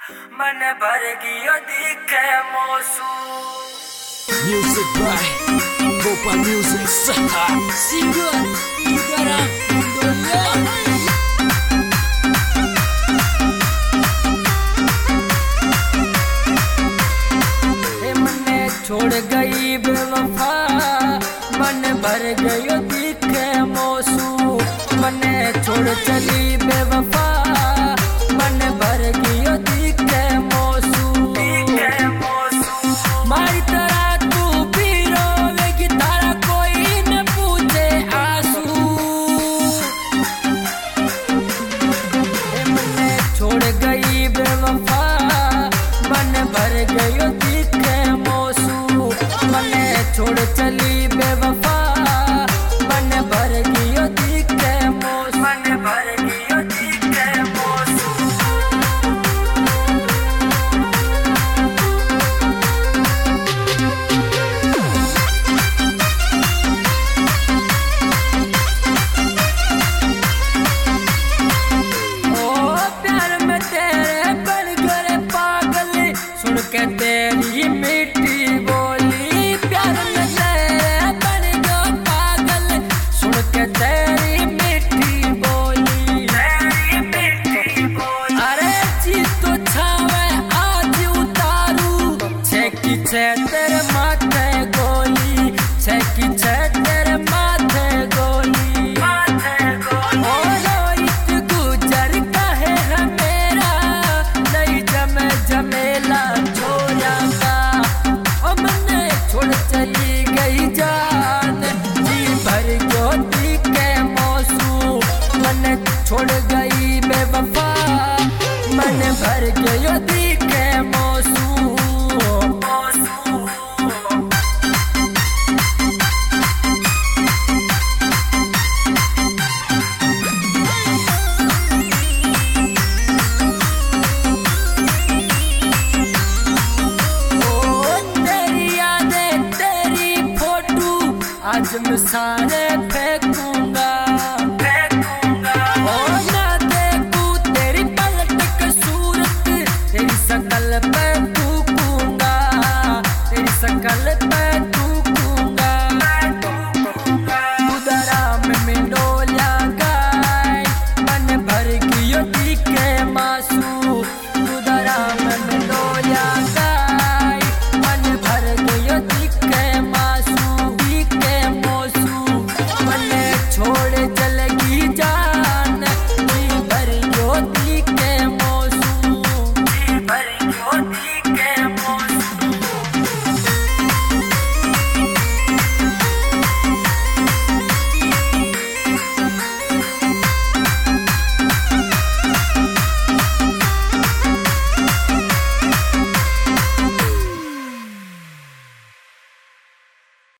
मन भर गियो दिखे मौसू। Music by Gopal Music Singer Garam मने छोड़ गई बेवफा मन भर गयो दिखे मौसू। मने छोड़ चली बेवफा मन भर गयो दिखे मौसू। मारी तरह तू भी रोवेगी तारा कोई न पूछे आंसू। मने छोड़ गई बेवफा मन भर गयो दिखे मौसू। मने छोड़ चली बेवफा मन भर गयो दिखे मौसू। मन भर गयो दिखे मौसू। सुन के तेरी मीठी बोली प्यार में तेरे बन गो पागल। सुन के तेरी मीठी बोली अरे जी तो छावे आज उतारू। छेकी छे तेरे माथे गोली छेकी छे तेरे माथे गोली। ओ रोहित गुजर कहे है मेरा नहीं जमे झमेला छोड़ा का। ओ मने छोड़ चली गई जान जी भर गयो दिखे मौसू। मने छोड़ गई बेवफा मन भर गयो दिखे मौसू। आज मैं सारे